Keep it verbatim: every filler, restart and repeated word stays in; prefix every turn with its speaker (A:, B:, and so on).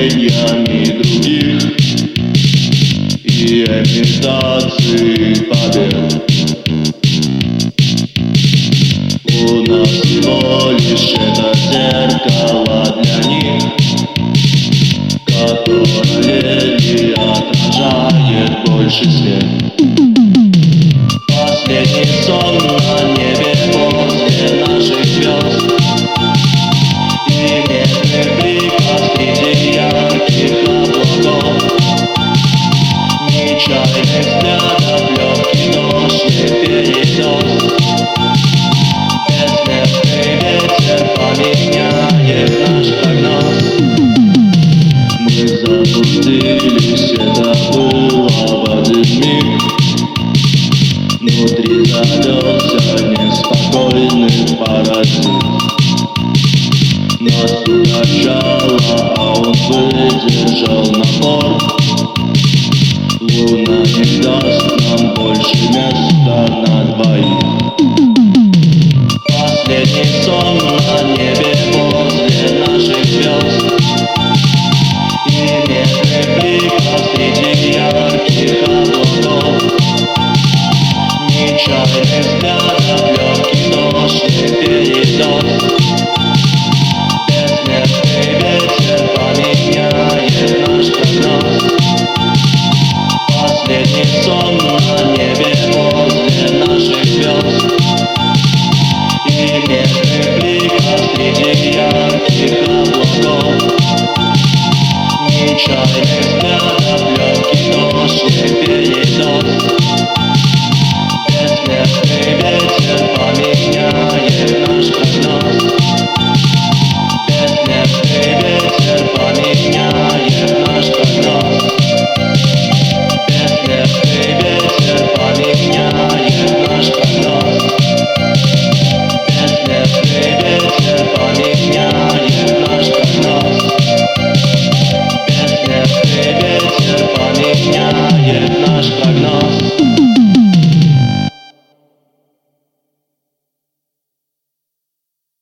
A: поколениями других и имитации побед. У нас всего лишь это зеркало для них, которое не отражает больше свет. Последний сон на небе после наших звезд и медных бликов среди ярких облаков, нечаянных взглядов, легкий ночный перенос. Бессмертный ветер поменяет наш прогноз. Мы заблудились, это было в один миг. Внутри завелся неспокойный паразит. Нас угощало, а он выдержал напор. Луна не даст нам больше места на двоих. Последний сон на небе возле наших звезд и медных бликов среди ярких облаков, нечаянных взглядов.